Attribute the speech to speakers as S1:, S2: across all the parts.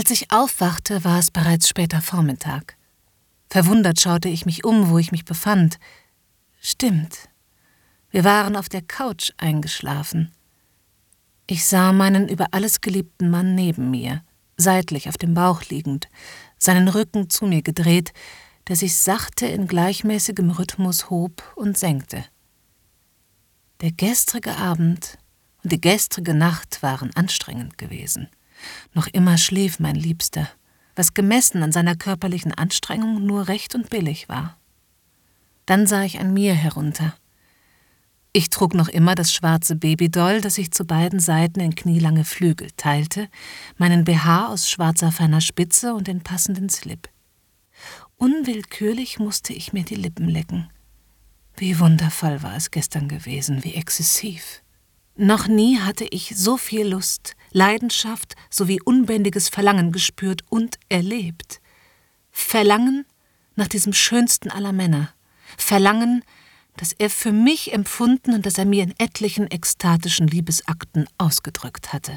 S1: Als ich aufwachte, war es bereits später Vormittag. Verwundert schaute ich mich um, wo ich mich befand. Stimmt, wir waren auf der Couch eingeschlafen. Ich sah meinen über alles geliebten Mann neben mir, seitlich auf dem Bauch liegend, seinen Rücken zu mir gedreht, der sich sachte in gleichmäßigem Rhythmus hob und senkte. Der gestrige Abend und die gestrige Nacht waren anstrengend gewesen. Noch immer schlief mein Liebster, was gemessen an seiner körperlichen Anstrengung nur recht und billig war. Dann sah ich an mir herunter. Ich trug noch immer das schwarze Babydoll, das ich zu beiden Seiten in knielange Flügel teilte, meinen BH aus schwarzer feiner Spitze und den passenden Slip. Unwillkürlich musste ich mir die Lippen lecken. Wie wundervoll war es gestern gewesen, wie exzessiv. Noch nie hatte ich so viel Lust, Leidenschaft sowie unbändiges Verlangen gespürt und erlebt. Verlangen nach diesem schönsten aller Männer. Verlangen, das er für mich empfunden und das er mir in etlichen ekstatischen Liebesakten ausgedrückt hatte.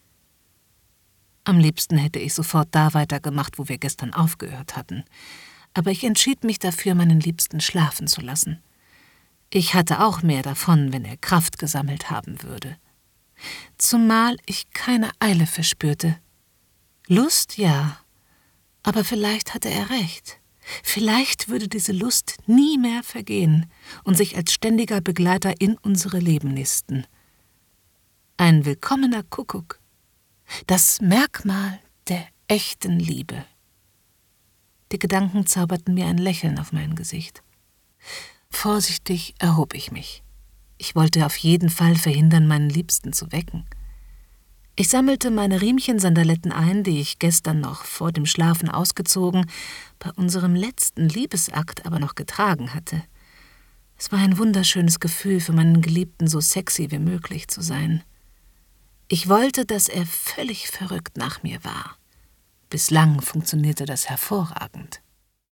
S1: Am liebsten hätte ich sofort da weitergemacht, wo wir gestern aufgehört hatten. Aber ich entschied mich dafür, meinen Liebsten schlafen zu lassen. Ich hatte auch mehr davon, wenn er Kraft gesammelt haben würde. Zumal ich keine Eile verspürte. Lust, ja, aber vielleicht hatte er recht. Vielleicht würde diese Lust nie mehr vergehen und sich als ständiger Begleiter in unsere Leben nisten. Ein willkommener Kuckuck. Das Merkmal der echten Liebe. Die Gedanken zauberten mir ein Lächeln auf mein Gesicht. Vorsichtig erhob ich mich. Ich wollte auf jeden Fall verhindern, meinen Liebsten zu wecken. Ich sammelte meine Riemchensandaletten ein, die ich gestern noch vor dem Schlafen ausgezogen, bei unserem letzten Liebesakt aber noch getragen hatte. Es war ein wunderschönes Gefühl, für meinen Geliebten so sexy wie möglich zu sein. Ich wollte, dass er völlig verrückt nach mir war. Bislang funktionierte das hervorragend.